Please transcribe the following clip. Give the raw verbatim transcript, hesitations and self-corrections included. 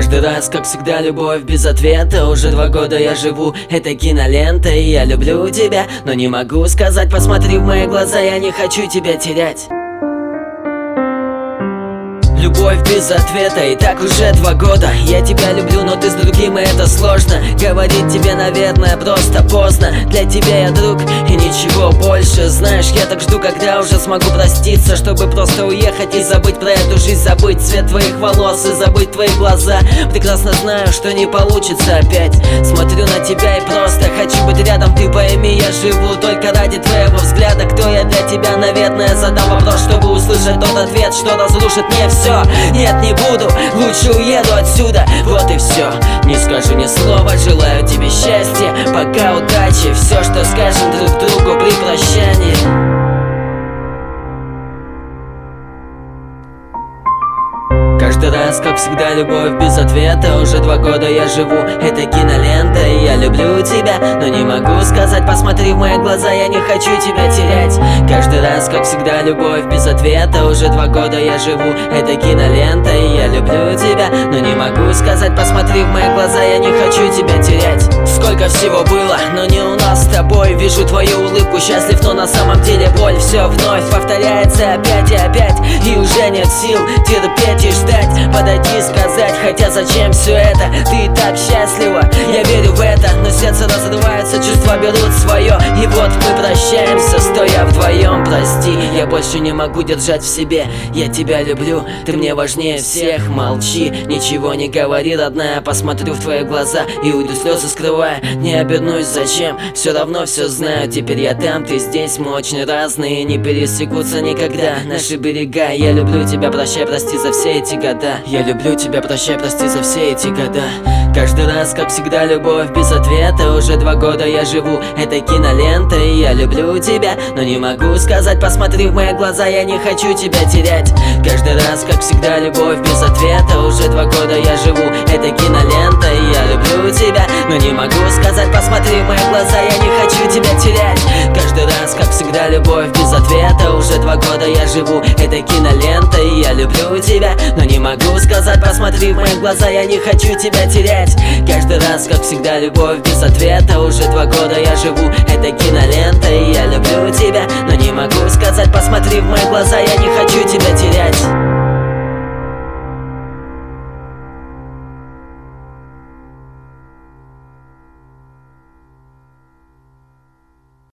Каждый раз, как всегда, любовь без ответа. Уже два года я живу этой кинолентой. Я люблю тебя, но не могу сказать. Посмотри в мои глаза, я не хочу тебя терять. Любовь без ответа, и так уже два года. Я тебя люблю, но ты с другим, и это сложно. Говорить тебе, наверное, просто поздно. Для тебя я друг и ничего больше. Знаешь, я так жду, когда уже смогу проститься, чтобы просто уехать и забыть про эту жизнь. Забыть цвет твоих волос и забыть твои глаза. Прекрасно знаю, что не получится опять. Смотрю на тебя и просто хочу быть рядом. Ты пойми, я живу только ради твоего взгляда. Кто я для тебя, наверное, задам вопрос, чтобы услышать тот ответ, что разрушит мне все. Нет, не буду, лучше уеду отсюда. Вот и все, не скажу ни слова. Желаю тебе счастья, пока, удачи. Все, что скажем друг другу при прощании. Каждый раз, как всегда, любовь без ответа. Уже два года я живу этой кинолентой. Я люблю тебя, но не могу сказать. Посмотри в мои глаза, я не хочу тебя терять. Каждый раз, как всегда, любовь без ответа. Уже два года я живу этой кинолентой. Я люблю тебя, но не могу сказать. Посмотри в мои глаза, я не хочу тебя терять. Сколько всего было, но не у нас с тобой. Вижу твою улыбку, счастлив, но на самом деле боль. Все вновь повторяется опять и опять. И уже нет сил терпеть и ждать. Подойти, сказать, хотя зачем все это? Ты и так счастлива, я верю в это. Но сердце разрывается, чувства берут свое. И вот мы прощаемся, стоя вдвоем. Прости, я больше не могу держать в себе. Я тебя люблю, ты мне важнее всех. Молчи, ничего не говори, родная. Посмотрю в твои глаза и уйду, слезы скрывая. Не обернусь, зачем, все равно все знаю. Теперь я там, ты здесь, мы очень разные. Не пересекутся никогда наши берега. Я люблю тебя, прощай, прости за все эти года. Я люблю тебя, прощай, прости за все эти года. Каждый раз, как всегда, любовь без ответа. Уже два года я живу этой кинолентой. Я люблю тебя, но не могу сказать. Посмотри в мои глаза, я не хочу тебя терять. Каждый раз, как всегда, любовь без ответа. Уже два года я живу этой кинолентой. Я люблю тебя, но не могу сказать. Посмотри в мои глаза, я не хочу тебя терять. Каждый раз, как всегда, любовь без ответа. Уже два года я живу этой кинолентой. Я люблю тебя, но не могу сказать. Посмотри в мои глаза, я не хочу тебя терять. Каждый раз, как всегда, любовь без ответа. Уже два года я живу этой кинолентой. Я люблю тебя, но не могу сказать. Посмотри в мои глаза, я не хочу тебя терять.